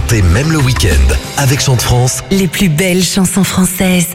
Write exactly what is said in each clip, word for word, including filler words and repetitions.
chanter même le week-end. Avec Chant de France, les plus belles chansons françaises.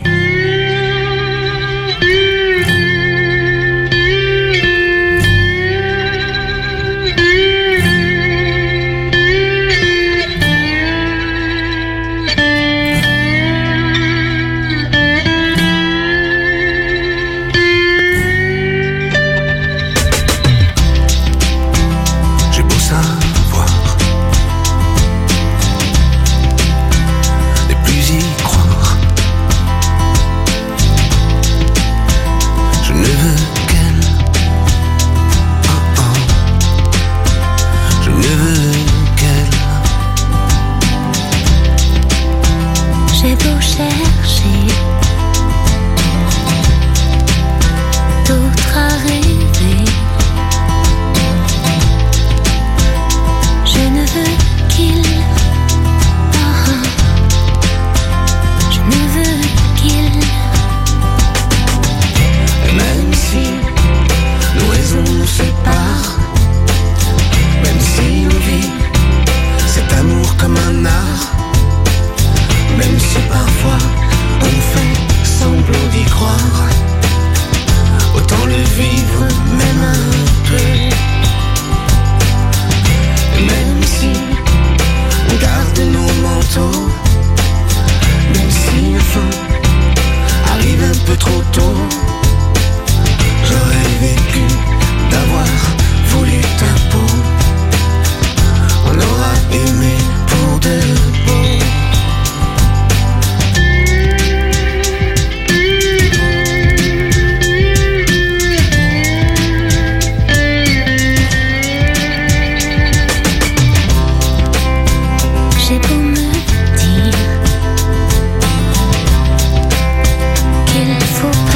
Faut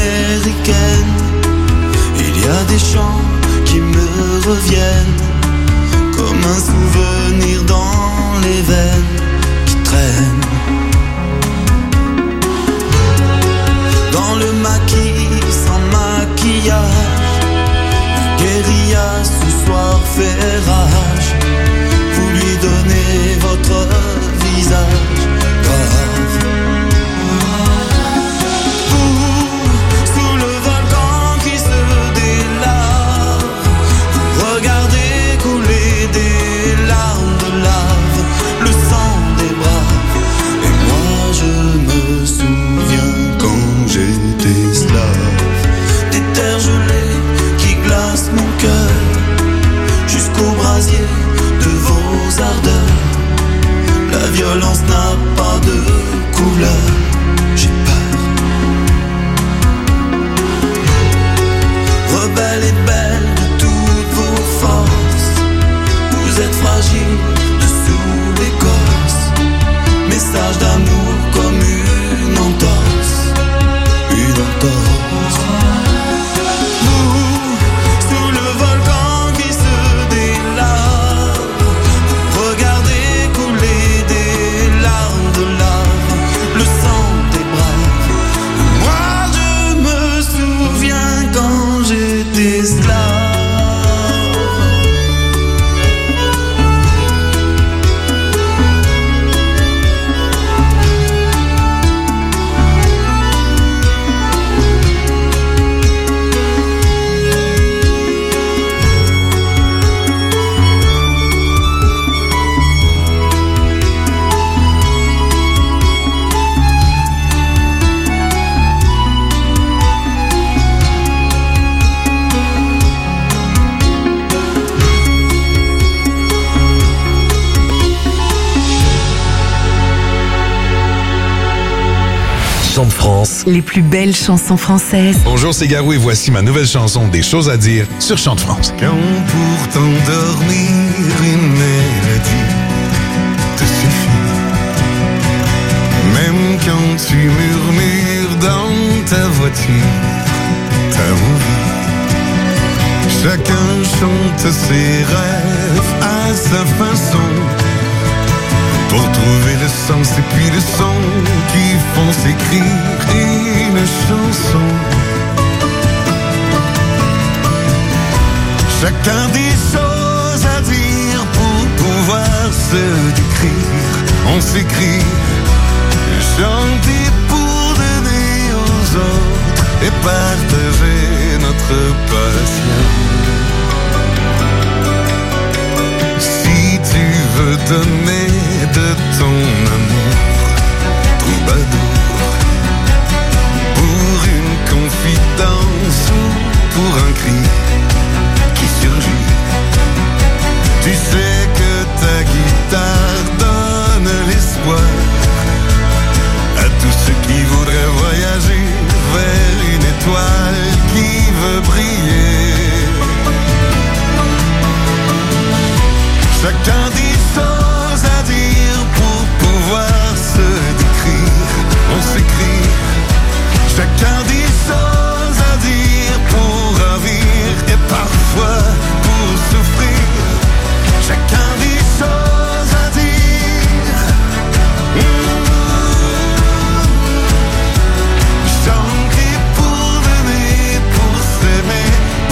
américaine. Il y a des chants qui me reviennent comme un souvenir dans les veines qui traînent. Dans le maquis sans maquillage, la guérilla ce soir fait rage. Vous lui donnez votre visage grave. Vous, sous le volcan qui se délave, vous regardez couler des larmes de lave, le sang des braves. Et moi je me souviens quand j'étais esclave, des terres gelées qui glacent mon cœur jusqu'au brasier de vos ardeurs. La violence n'a pas de couleur, j'ai peur. Rebelle et belle de toutes vos forces, vous êtes fragile dessous l'écorce. Message d'amour comme une entorse, une entorse. Vous, sous le volcan qui se délave, vous regardez couler des larmes de lave, le sang des braves. Moi je me souviens quand j'étais esclave. Chant de France. Les plus belles chansons françaises. Bonjour, c'est Garou et voici ma nouvelle chanson Des choses à dire sur Chant de France. Quand pour t'endormir une mélodie te suffit, même quand tu murmures dans ta voiture ta envie, chacun chante ses rêves à sa façon, pour trouver le sens et puis le son qui font s'écrire une chanson. Chacun des choses à dire pour pouvoir se décrire. On s'écrit, chanter pour donner aux autres et partager notre passion. Si tu veux donner de ton amour troubadour, pour une confidence ou pour un cri qui surgit, tu sais que ta guitare donne l'espoir à tous ceux qui voudraient voyager vers une étoile qui veut briller. Chacun des choses à dire pour pouvoir se décrire. On s'écrit. Chacun des choses à dire pour ravir et parfois pour souffrir. Chacun des choses à dire. Mmh. Chanter pour donner, pour s'aimer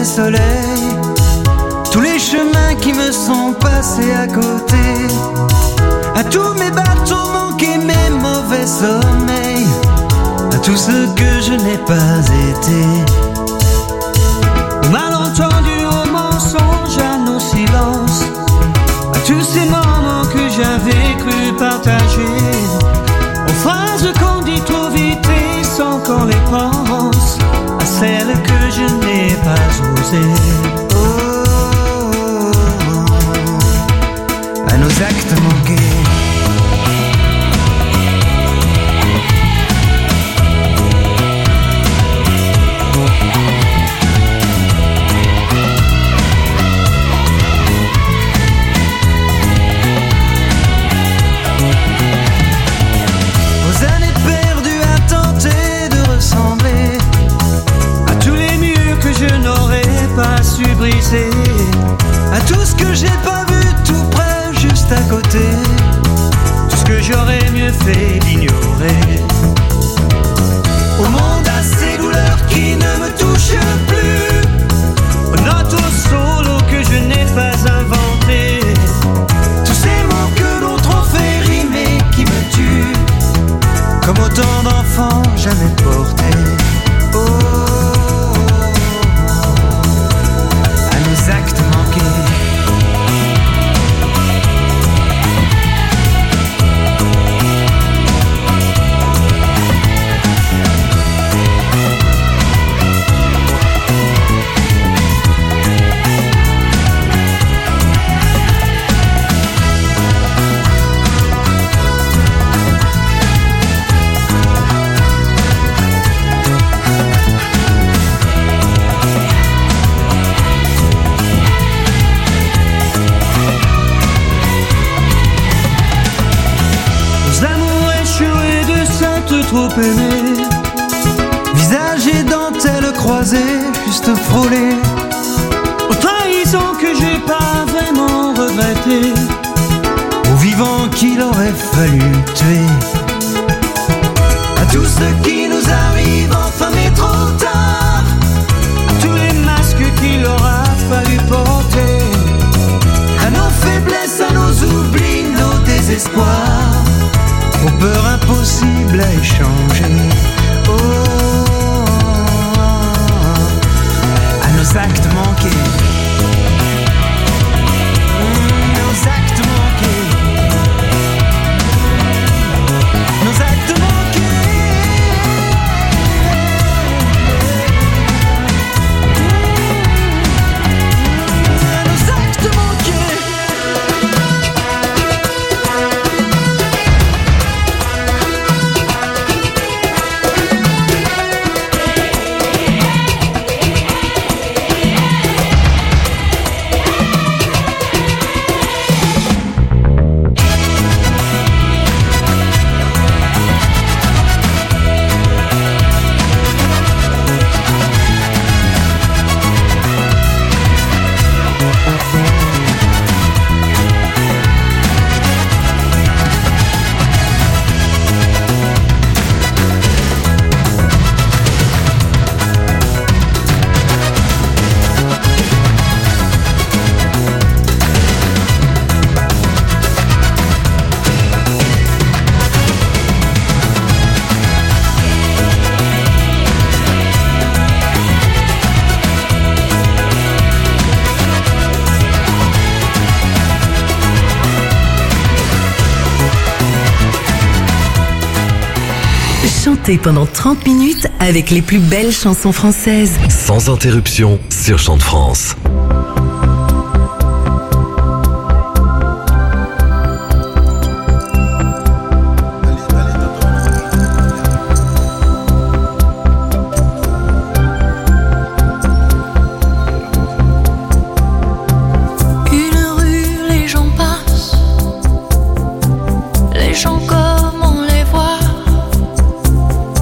soleil, tous les chemins qui me sont passés à côté, à tous mes bateaux manqués, mes mauvais sommeils, à tout ce que je n'ai pas été. Au malentendu, au mensonge, à nos silences, à tous ces moments que j'avais cru partager, aux phrases qu'on dit trop vite et sans qu'on les pense, à celles que je n'ai pas osées. Oh, oh, oh, à nos actes manqués. Brisé, à tout ce que j'ai pas vu tout près, juste à côté, tout ce que j'aurais mieux fait d'ignorer. Au monde à ces douleurs qui ne me touchent plus, aux notes au solo que je n'ai pas inventé, tous ces mots que d'autres ont fait rimer qui me tuent, comme autant d'enfants jamais portés. Oh, actes manqués. Trop aimé, visage et dentelle croisée, juste frôlé, aux trahisons que j'ai pas vraiment regrettées, aux vivants qu'il aurait fallu tuer, à tout ce qui nous arrive enfin mais trop tard, à tous les masques qu'il aura fallu porter, à nos faiblesses, à nos oublis, nos désespoirs, aux peurs impossibles à échanger. Oh, à nos actes manqués. Nos actes manqués. Nos actes manqués. Nos actes manqués. Chantez pendant trente minutes avec les plus belles chansons françaises. Sans interruption sur Chant de France.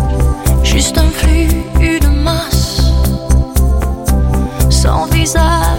Juste un flux, une masse, sans visage.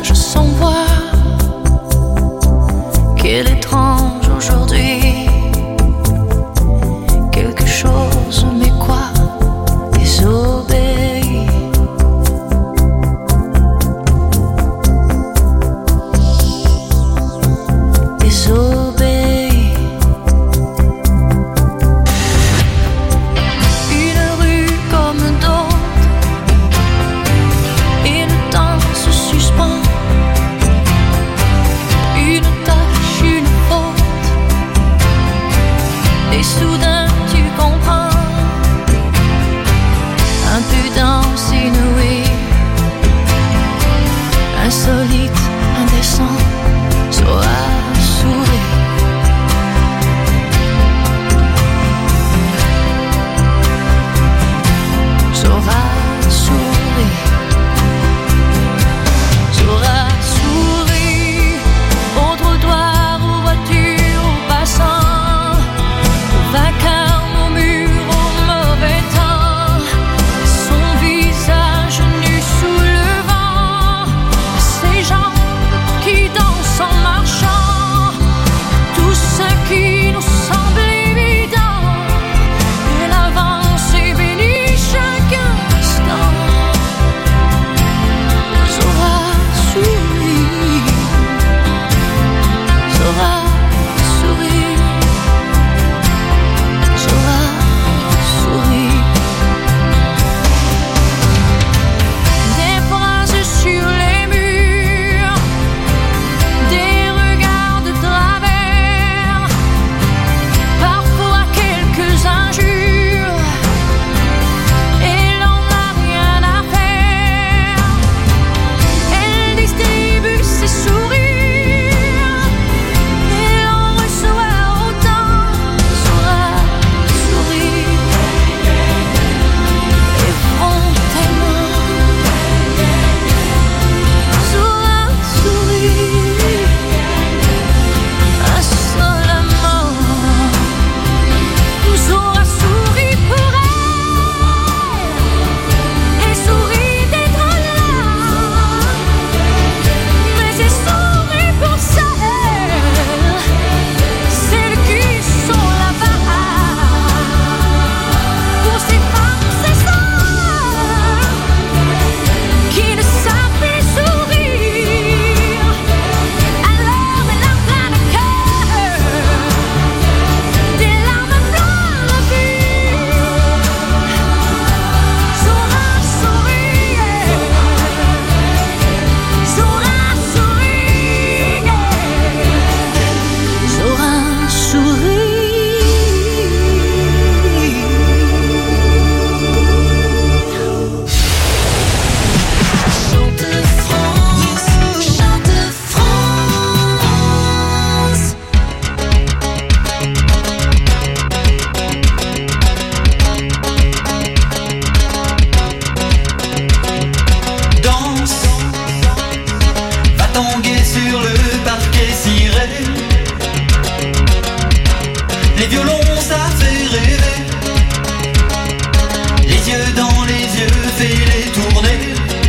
yeux dans les yeux, fais-les tourner.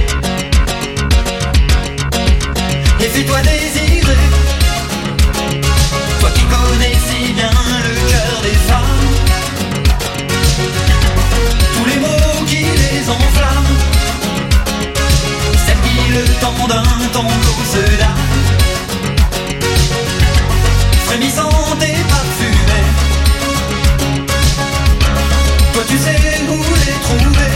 Et fais-toi désirer. Toi qui connais si bien le cœur des femmes, tous les mots qui les enflamment, celles qui le temps d'un tango se donnent, frémissante et parfumée. Toi tu sais où les trouver.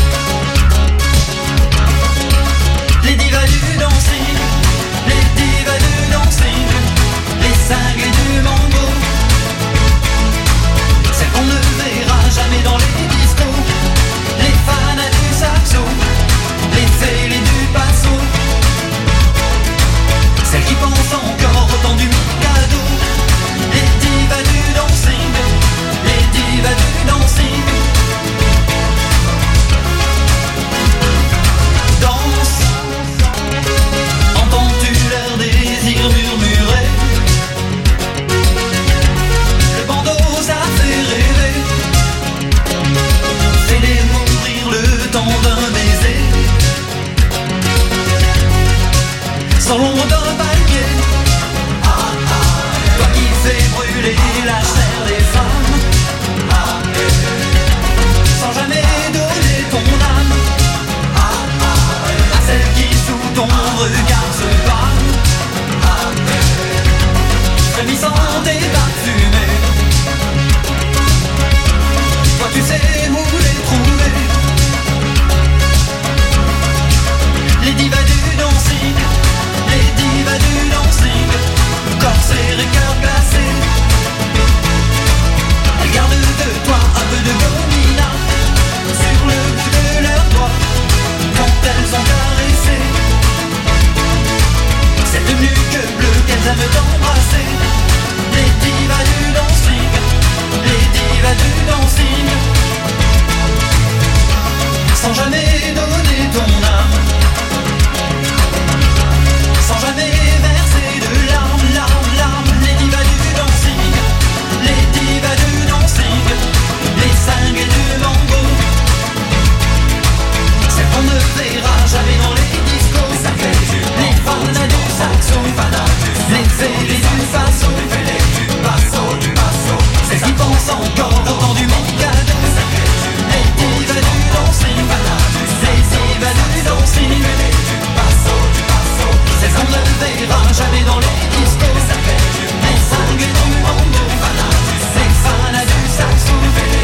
Les divas du dancing, les divas du dancing, les cinglés du mambo, celles qu'on ne verra jamais dans les discos, les fans du saxo, les fêlés du passo, celles qui pensent encore au temps du Mikado. Les divas du dancing, les divas du dancing. Danse, entends-tu leur désir murmurer? Le bandeau ça fait rêver, fais-les mourir le temps d'un baiser, sans l'ombre d'un palmier. Toi qui fais brûler la chair des femmes, sans jamais donner ton âme à celle qui sous ton regard se pâme, frémissante et parfumée. Toi tu sais où les trouver. Les divas du dancing, les divas du dancing, corsaires et cœur glacé. Elles gardent de toi un peu de gomina sur le bout de leurs doigts quand elles sont caressées. Cette nuque bleue qu'elles aiment t'embrasser. Les divas du dancing, les divas du dancing, sans jamais donner ton âme, sans jamais verser de larmes, larmes, larmes. Les divas du dancing, les divas du dancing, les cinglés du mambo, celles qu'on ne verra jamais dans les discos, les fans du saxo, les fêlés du passo, celles qui pensent encore au temps du Mikado. Les divas du dancing, les divas du dancing, celles qu'on ne verra jamais dans les discos, les cinglés du mambo, les fans du saxo,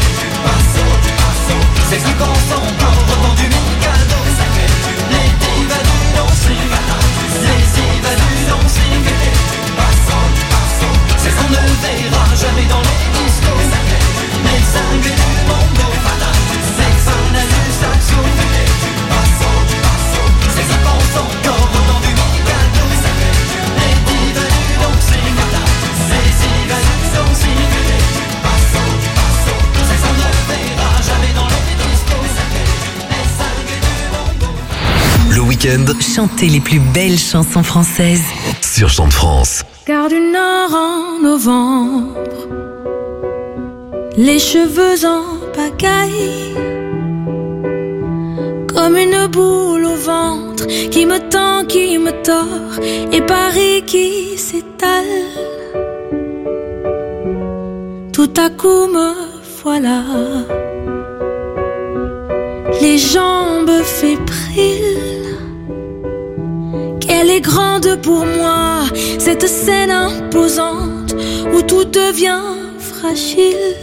celles qui pensent encore au temps du Mikado. Les divas du dancing, les divas du dancing, celles qu'on ne verra jamais dans les discos, les cinglés du mambo, les fans du saxo, celles qui pensent encore au temps du Mikado. Les divas du dancing, les divas du dancing, celles qu'on ne verra jamais dans les discos, les cinglés du mambo. Le week-end Chantez les plus belles chansons françaises. sur Chante France. Gare du Nord en novembre, les cheveux en pagaille, comme une boule au ventre qui me tend, qui me tord, et Paris qui s'étale. Tout à coup me voilà, les jambes fébriles. Qu'elle est grande pour moi, cette scène imposante où tout devient fragile.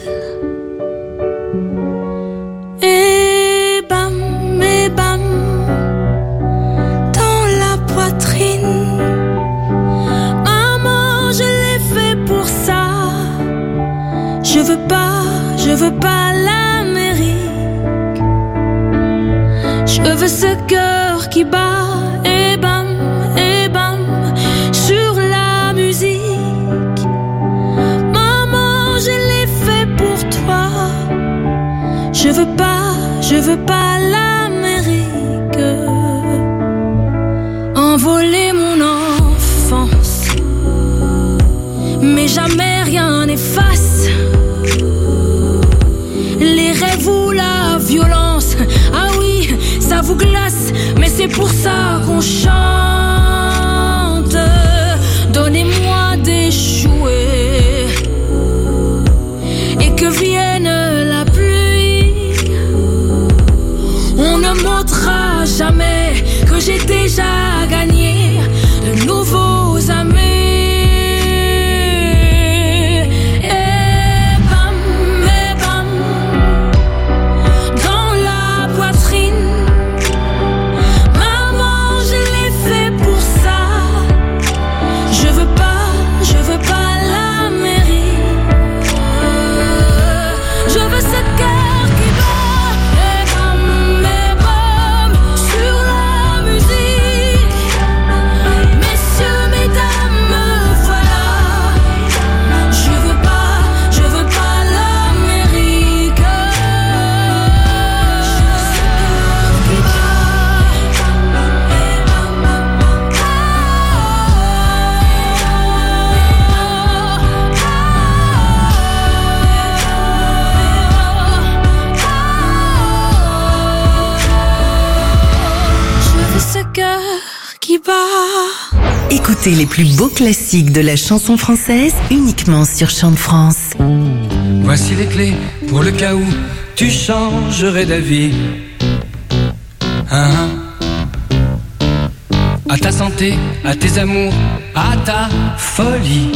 Et bam, et bam, dans la poitrine. Maman, je l'ai fait pour ça. Je veux pas, je veux pas l'Amérique. Je veux ce cœur qui bat. Et bam, et bam, sur la musique. Maman, je l'ai fait pour toi. Je veux pas, je veux pas l'Amérique. Envoler mon enfance, mais jamais rien n'efface les rêves ou la violence vous glace, mais c'est pour ça qu'on chante. Donnez-moi des jouets et que vienne la pluie. On ne montrera jamais que j'ai déjà gagné de nouveaux amis. Écoutez les plus beaux classiques de la chanson française uniquement sur Chant de France. Voici les clés pour le cas où tu changerais d'avis. Hein? À ta santé, à tes amours, à ta folie.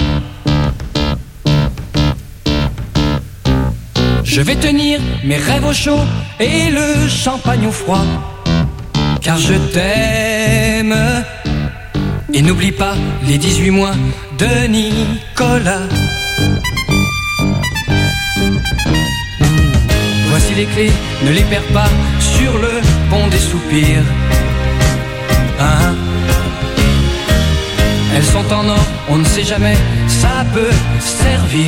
Je vais tenir mes rêves au chaud et le champagne au froid, car je t'aime. Et n'oublie pas les dix-huit mois de Nicolas. Voici les clés, ne les perds pas sur le pont des soupirs. Hein? Elles sont en or, on ne sait jamais, ça peut servir.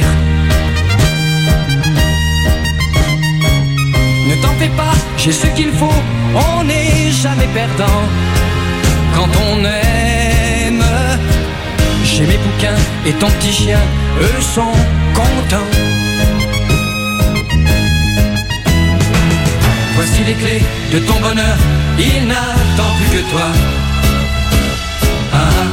Ne t'en fais pas, j'ai ce qu'il faut, on n'est jamais perdant quand on aime. J'ai mes bouquins et ton petit chien, eux sont contents. Voici les clés de ton bonheur, il n'attend plus que toi. Ah.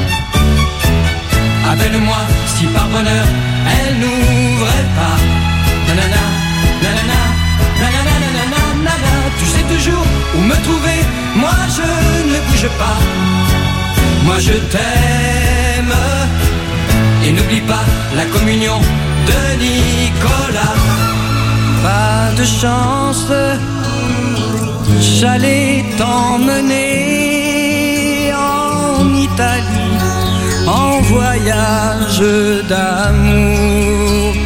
Appelle-moi si par bonheur elle n'ouvrait pas. Nanana, nanana, nanana, nanana, nanana. Tu sais toujours où me trouver, moi je ne bouge pas. Moi je t'aime. Et n'oublie pas la communion de Nicolas. Pas de chance, j'allais t'emmener en Italie, en voyage d'amour.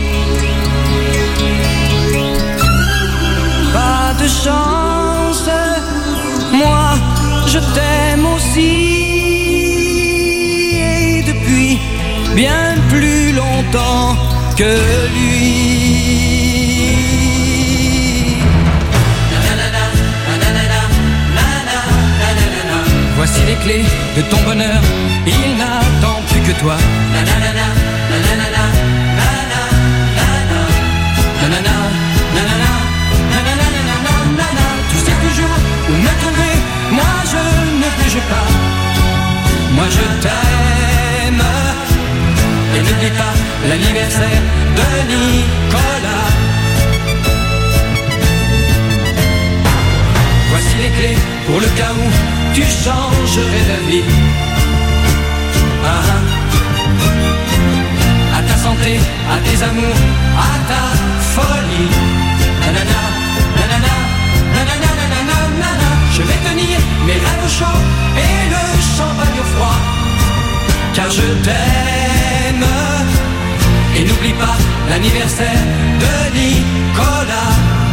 Pas de chance, moi je t'aime aussi, et depuis bien plus longtemps que lui. Voici les clés de ton bonheur, il n'attend plus que toi. Nanana, nanana, nanana, nanana, nanana, nanana, nanana, nanana. Tu sais toujours où me trouver, moi je ne bouge pas. Moi je t'aime. Et n'oublie pas l'anniversaire de Nicolas. Voici les clés pour le cas où tu changerais d'avis. Ah, à ta santé, à tes amours, à ta folie. Nanana, nanana, nanana, nanana, nanana. Je vais tenir mes rêves au chaud et le champagne au froid, car je t'aime. Et n'oublie pas l'anniversaire de Nicolas.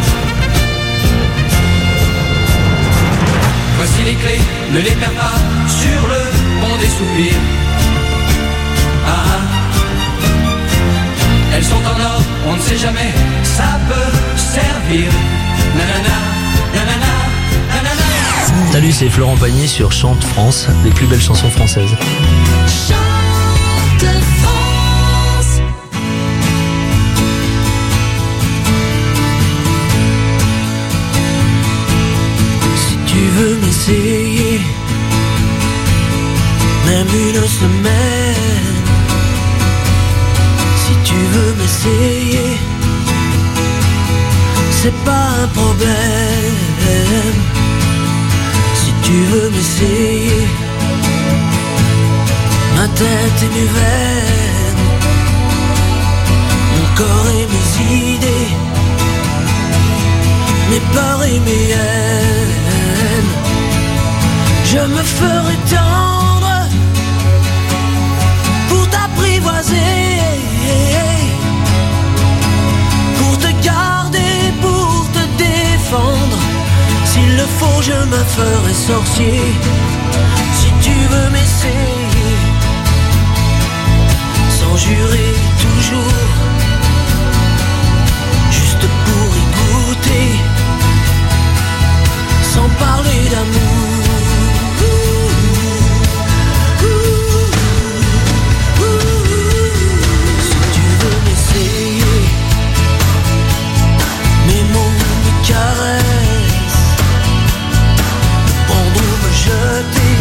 Voici les clés, ne les perds pas sur le pont des soupirs. Ah, elles sont en or, on ne sait jamais, ça peut servir. Nanana, nanana, nanana. Salut, c'est Florent Pagny sur Chante France, les plus belles chansons françaises. Chante France. Si tu veux m'essayer, même une semaine. Si tu veux m'essayer, c'est pas un problème. Si tu veux m'essayer, ma tête et mes veines, mon corps et mes idées, mes peurs et mes haines. Je me ferai tendre pour t'apprivoiser, pour te garder, pour te défendre. S'il le faut, je me ferai sorcier. Si tu veux m'essayer, sans jurer toujours, juste pour y goûter, sans parler d'amour. Si tu veux m'essayer, mes mots, mes caresses, me prendre ou me jeter,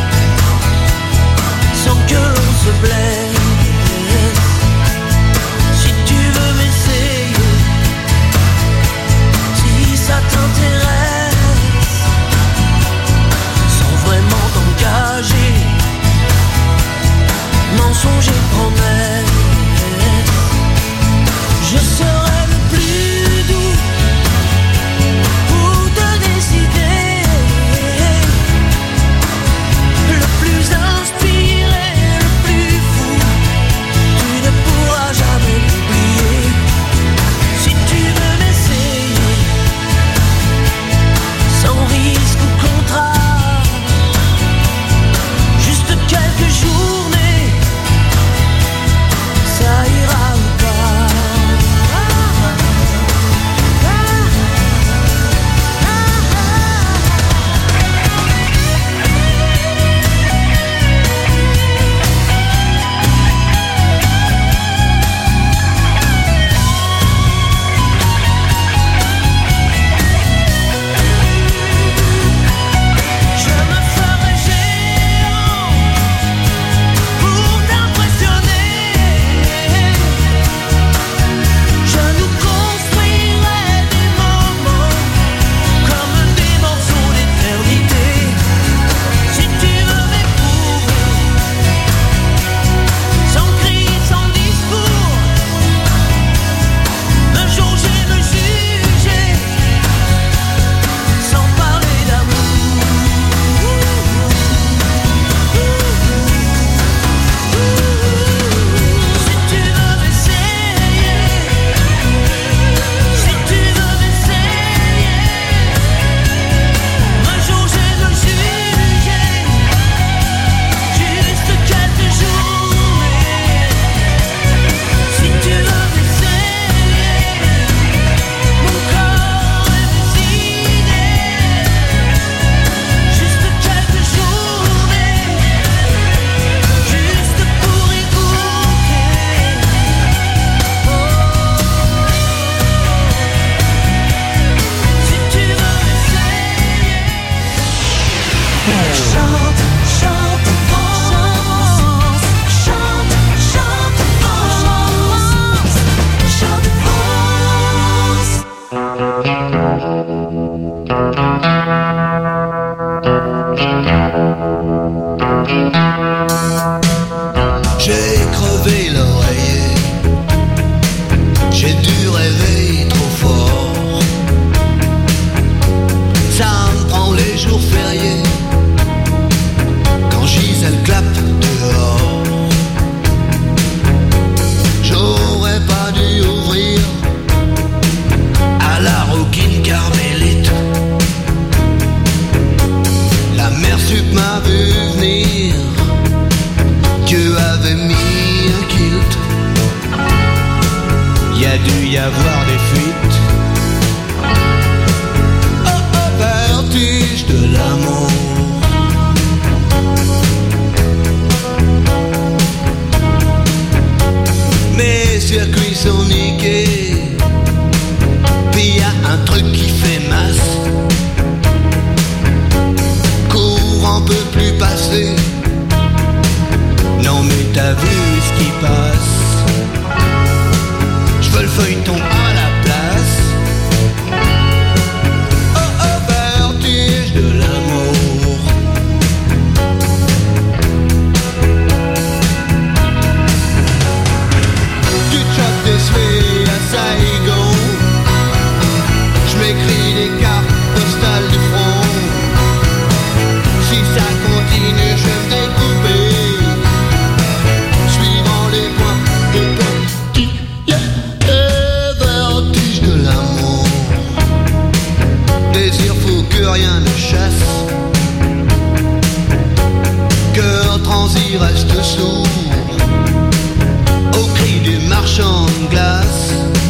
sans que l'on se blesse. Si tu veux m'essayer, si ça t'intéresse, sans vraiment t'engager, mensonge et promesse, je serai le plus doux pour te décider, le plus inspiré, le plus fou. Tu ne pourras jamais m'oublier. Si tu veux m'essayer, sans risque ou contrat, juste quelques journées, ça ira ou pas. Je me ferai géant pour t'impressionner. Je nous construirai des moments comme des morceaux d'éternité. Si tu veux m'éprouver, sans cri, sans discours, me jauger, me juger, sans parler d'amour. Si tu veux m'essayer, si tu veux m'essayer, me jauger, me juger, juste quelques journées. Si tu veux m'essayer, mon corps et mes idées, juste quelques journées, juste pour y goûter. Si tu veux m'essayer, chante, chante France, chante, chante France, chante France. J'ai crevé l'oreiller, j'ai dû rêver trop fort. Ça me prend les jours fériés, quand Gisèle clappe dehors. J'aurais pas dû ouvrir à la rouquine carmélite. La mère sup m'a vu venir, Dieu avait mis un kilt. Y a dû y avoir des fuites. Oh, oh, vertige de l'amour. désir fou que rien ne chasse. Cœur transi reste sourd au cri du marchand de glace.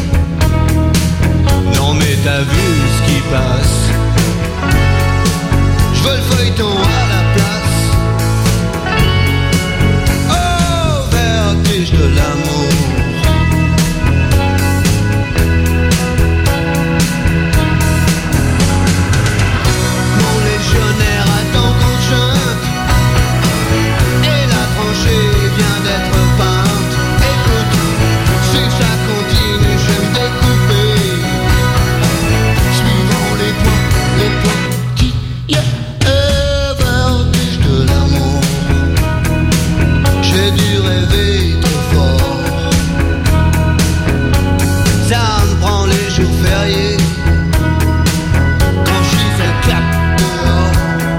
Non mais t'as vu ce qui passe. Je veux le feuilleton à la place. Oh, vertige de l'amour. Mon légionnaire attend qu'on chante et la tranchée vient d'être peinte. Écoute, si ça continue, je vais me découper suivant les points, les points qui yeah. Vertige de l'amour. J'ai dû rêver trop fort. Ça me prend les jours fériés quand je suis fait clap dehors.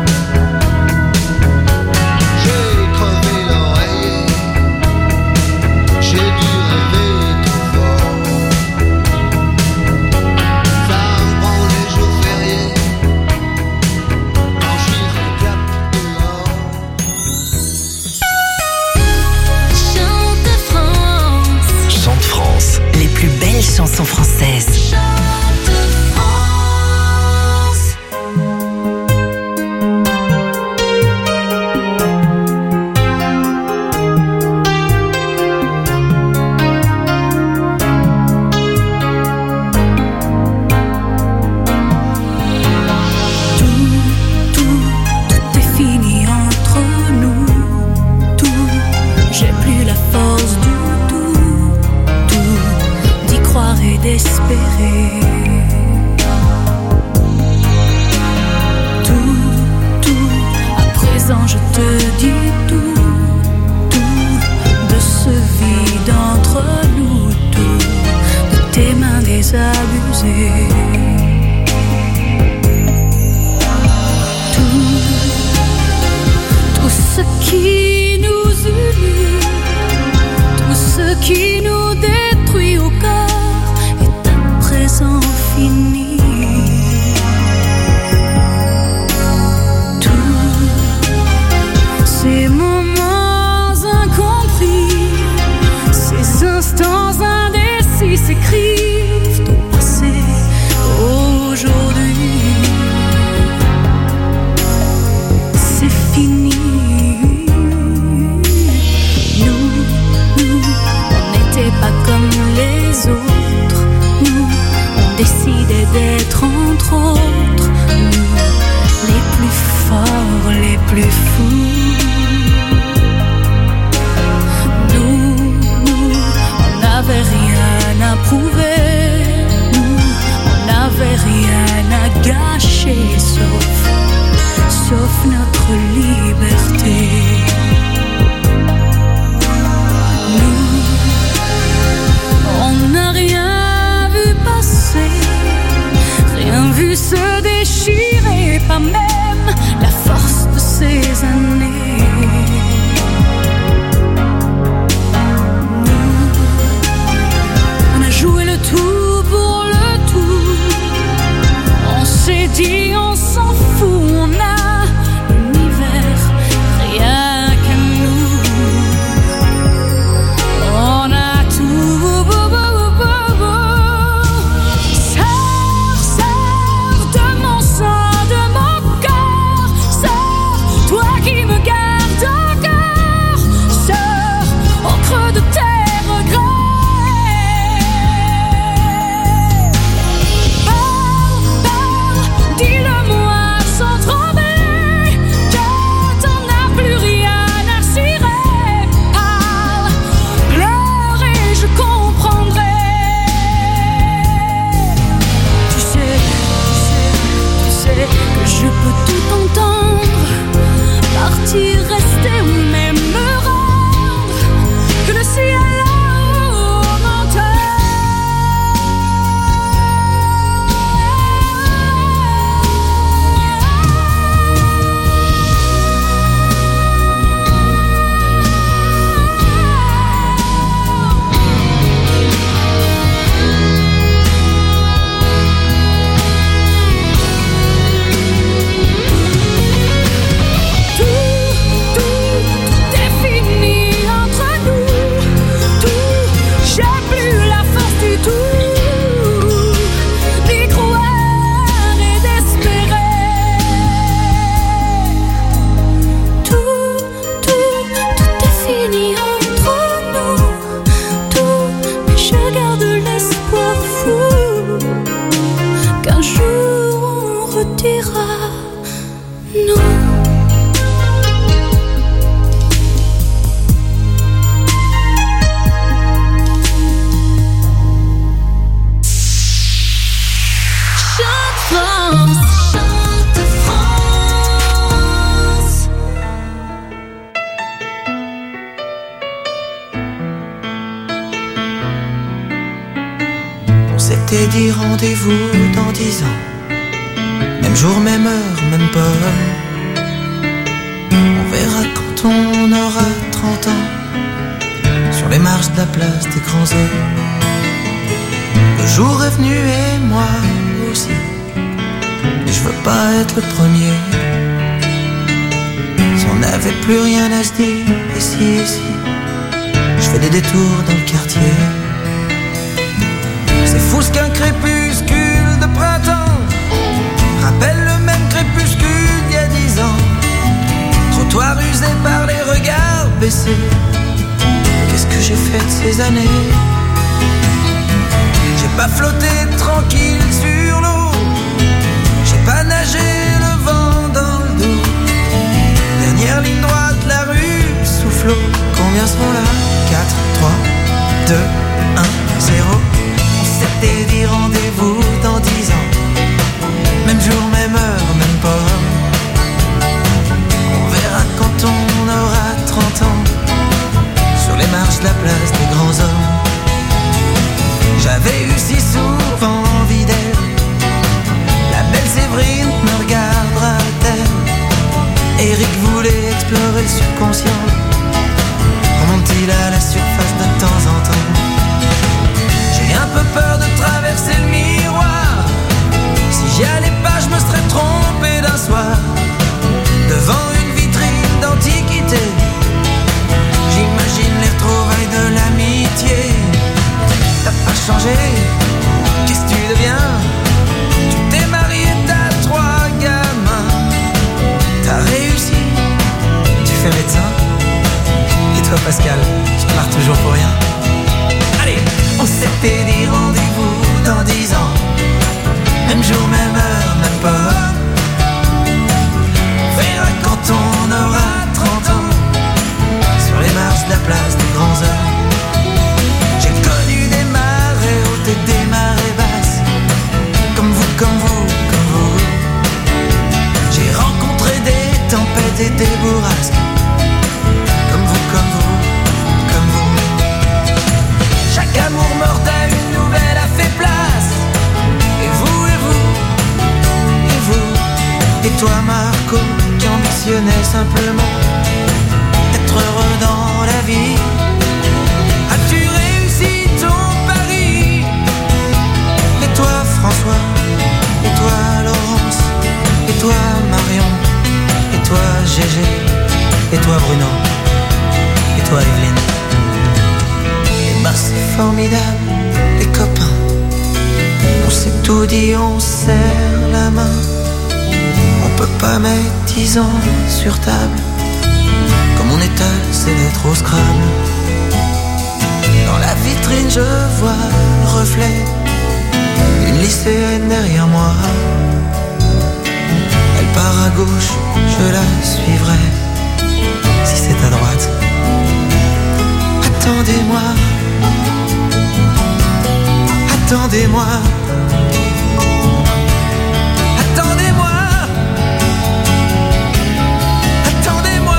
J'ai crevé l'oreiller. J'ai dû rêver trop fort. Ça me prend les jours fériés quand je suis fait clap dehors. Chante France, Chante France. Les plus belles chansons françaises. chante France. Tout, tout, tout est fini entre nous. Tout, j'ai plus la force du tout. Tout, d'y croire et d'espérer. Tout, tout, à présent je te dis tout. Tout, de ce vide entre nous. Tout, de tes mains désabusées. Tout, tout ce qui nous unit, tout ce qui nous détruit au corps est à présent fini. Tous ces moments incompris, ces instants indécis s'écrivent au passé, aujourd'hui. C'est fini. Nous, nous, on n'était pas comme les autres. Nous, on décidait d'être entre autres. Nous, les plus forts, les plus fous. Nous, nous, on n'avait rien à prouver. Nous, on n'avait rien à gâcher sauf, sauf notre liberté. Nous, on n'a rien vu passer, rien vu se déchirer, pas même la force de ces années. Nous, on a joué le tout pour le tout. On s'est dit, on s'en fout, on a l'univers, rien que nous. On a tout. Sors, sors de mon sang, de mon corps. Sors, toi qui me gardes encore. Sors au creux de tes regrets. Parle, parle, dis-le-moi sans trembler, que t'en as plus rien à cirer. Parle, pleure et je comprendrai. Tu sais, tu sais, tu sais que je peux tout entendre, partir, rester ou même me rendre, que le ciel là-haut m'entend. vous dira non. C'était dit rendez-vous dans dix ans. Même jour, même heure, même pomme. On verra quand on aura trente ans. Sur les marches de la place des grands hommes. Le jour est venu et moi aussi. Et je veux pas être le premier. Si on n'avait plus rien à se dire, ici, ici, je fais des détours dans le quartier. C'est fou ce qu'un crépuscule de printemps rappelle le même crépuscule d'il y a dix ans. Trottoir usé par les regards baissés. Qu'est-ce que j'ai fait de ces années? J'ai pas flotté tranquille sur l'eau. J'ai pas nagé le vent dans le dos. Dernière ligne droite, la rue soufflot. Combien seront là? quatre, trois, deux, un, zéro. C'était dit rendez-vous dans dix ans. Même jour, même heure, même pas. On verra quand on aura trente ans. Sur les marches de la place des grands hommes. J'avais eu si souvent envie d'elle. La belle Séverine me regardera-t-elle? Eric voulait explorer le subconscient. Remonte-t-il à la surface de temps en temps? J'ai un peu peur de traverser le miroir. Si j'y allais pas, je me serais trompé d'un soir. Devant une vitrine d'antiquité, j'imagine les retrouvailles de l'amitié. T'as pas changé, qu'est-ce que tu deviens? Tu t'es marié, t'as trois gamins. T'as réussi, tu fais médecin. Et toi Pascal, tu pars toujours pour rien. Allez, on s'était dit rendez-vous dans dix ans. Même jour, même heure, même pas. On verra quand on aura trente ans. Sur les marches de la place des grands hommes. J'ai connu des marées hautes et des marées basses. Comme vous, comme vous, comme vous. J'ai rencontré des tempêtes et des bourrasques. Comme vous, comme vous, comme vous. Chaque amour mort à une nouvelle a fait place. Et vous, et vous, et vous. Et toi Marco, qui ambitionnais simplement être heureux dans la vie. As-tu réussi ton pari? Et toi François, et toi Laurence, et toi Marion, et toi Gégé, et toi Bruno, et toi Evelyne. Et ben c'est formidable, les copains. On s'est tout dit, on serre la main. On peut pas mettre dix ans sur table. Comme on est assez d'être au Scrabble. Dans la vitrine je vois le reflet d'une lycéenne derrière moi. Elle part à gauche, je la suivrai. Si c'est à droite, attendez-moi. Attendez-moi. Attendez-moi. Attendez-moi.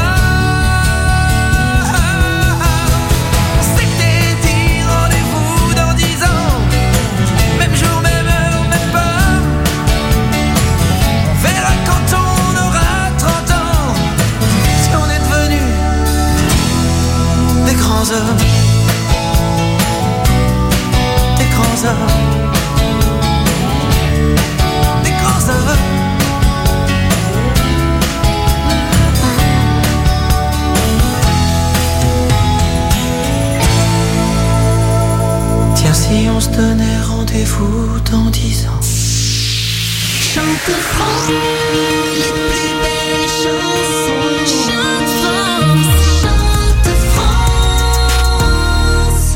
On s'était dit rendez-vous dans dix ans. Même jour, même heure, même pas. On verra quand on aura trente ans. Si on est devenus des grands hommes. Des grands hommes. Des grands hommes. Tiens, si on se donnait rendez-vous dans dix ans. Chante France, les plus belles chansons. Chante France, chante France.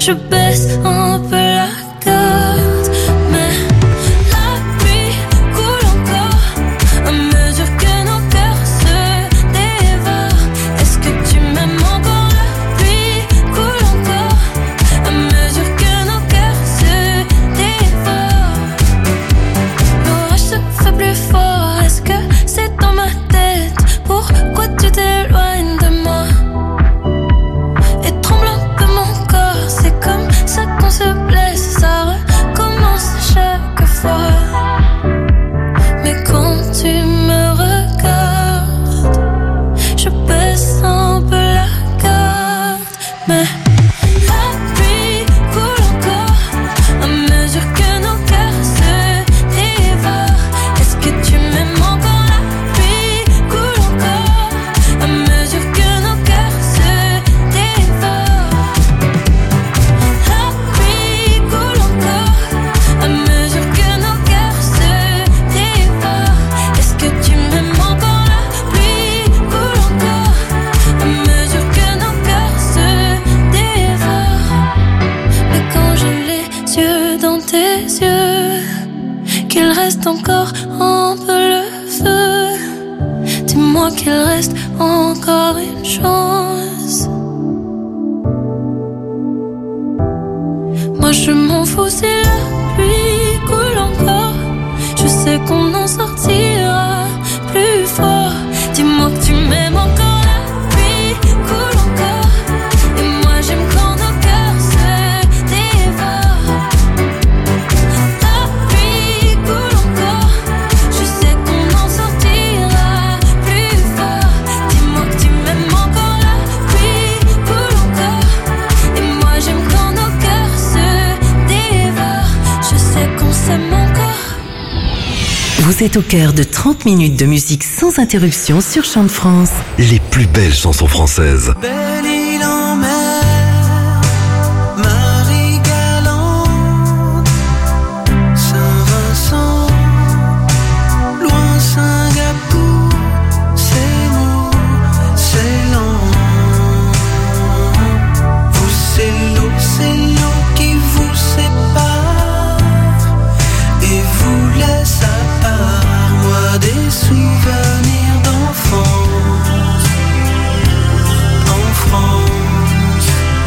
je baisse un peu la garde. Mais la pluie coule encore à mesure que nos cœurs se dévorent. Est-ce que tu m'aimes encore? La pluie coule encore à mesure que nos cœurs se dévorent. L'orage se fait plus fort. Est-ce que c'est dans ma tête? Pourquoi tu t'éloignes de moi? Et tremble un peu mon corps. C'est comme ça qu'on se blesse. Ça recommence chaque fois. Mais quand tu me regardes, je baisse un peu la garde. Mais la pluie coule encore à mesure que nos cœurs se dévorent. Est-ce que tu m'aimes encore? La pluie coule encore à mesure que nos cœurs se dévorent. La pluie coule encore à mesure que nos cœurs se dévorent. Est-ce que tu m'aimes encore? La pluie coule encore à mesure que nos cœurs se dévorent. Mais quand j'ai les yeux dans tes yeux, qu'il reste encore un peu le feu, dis-moi qu'il reste encore une chance. Moi je m'en fous si la pluie coule encore. Je sais qu'on en sortira plus fort. Dis-moi que tu m'aimes encore. La pluie coule encore. Et moi j'aime quand nos cœurs se dévorent. La pluie coule encore. Je sais qu'on en sortira plus fort. Dis-moi que tu m'aimes encore. La pluie coule encore. Et moi j'aime quand nos cœurs se dévorent. Je sais qu'on s'aime encore. Vous êtes au cœur de trente minutes de musique sans interruption sur Chant de France. Les plus belles chansons françaises. Belle île en mer, Marie-Galante, Saint-Vincent, loin Singapour, c'est mou, c'est lent. Vous c'est l'eau, c'est l'eau qui vous sépare et vous laisse à part. Moi des souvenirs d'enfance. En France,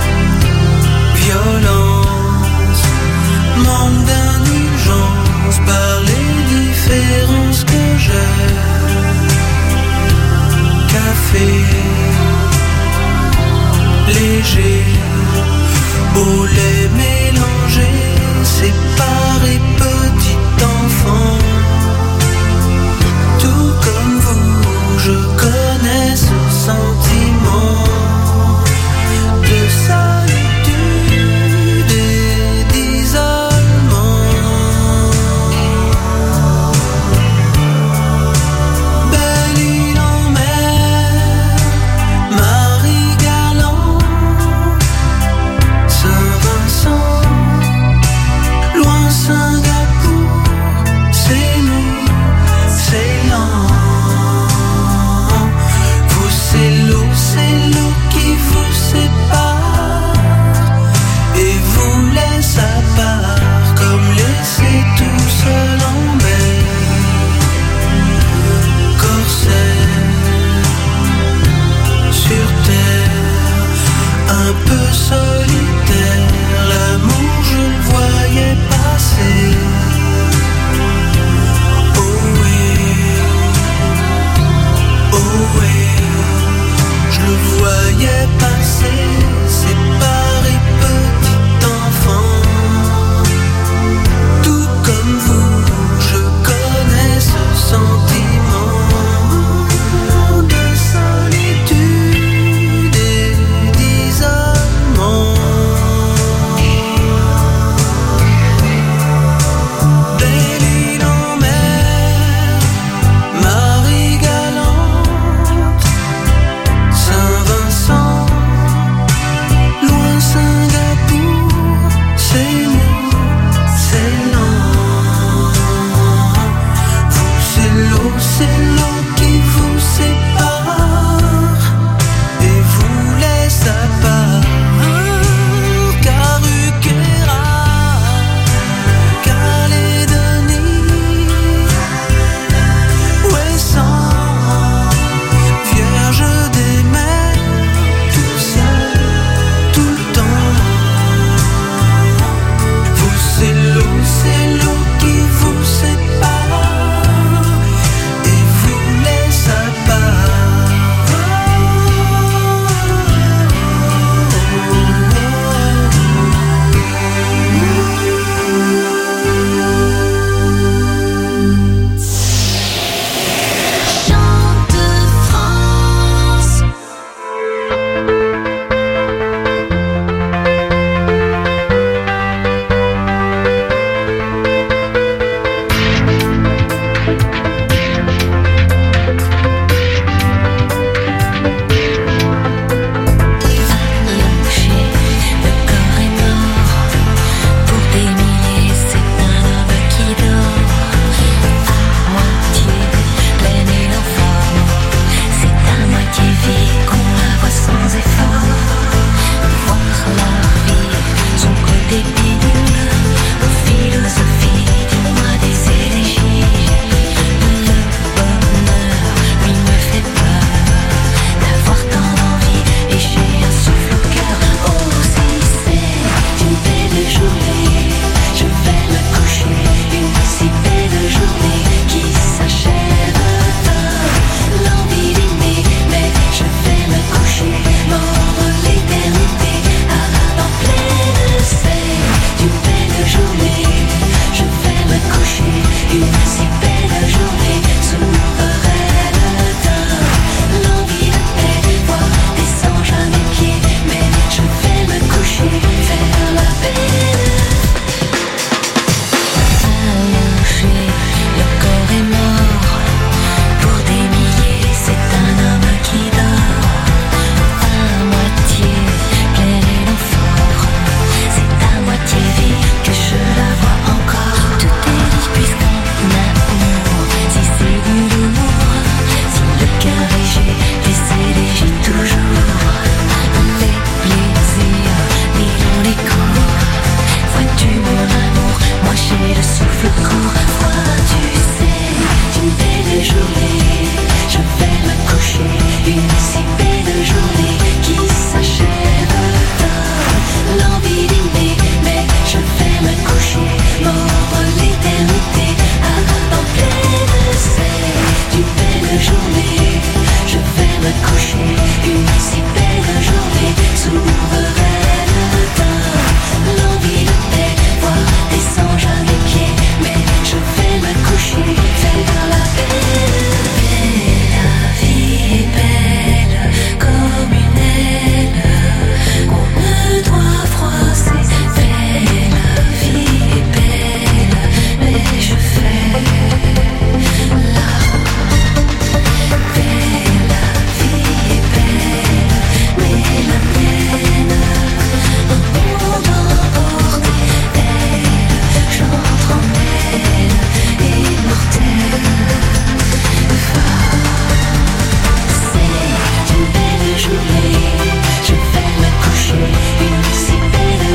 violence, manque d'indulgence par les différences que j'ai. Café, léger, au lait mélangé, séparé, petit enfant. Tout comme vous, je connais ce sentiment de solitude et d'isolement. Belle île en mer, Marie-Galante, Saint-Vincent, loin Singapour, c'est nous, c'est lent. Vous c'est l'eau, c'est l'eau qui vous sépare et vous laisse à part, comme laissé tout seul en mer. Corsaire, sur terre, un peu solitaire, l'amour je le voyais passer. Oh oui, oh oui, je le voyais passer, séparé, petit enfant. Tout comme vous, je connais ce sentiment de solitude et d'isolement. Belle île en mer, Marie-Galante,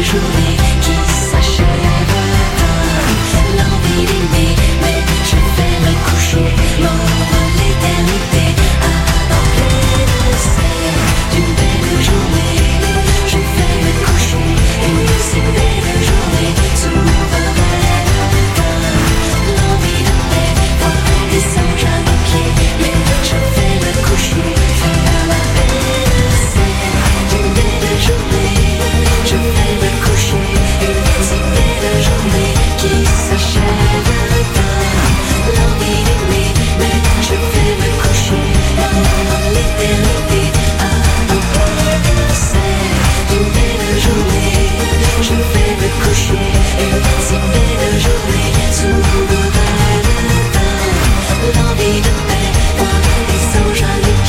je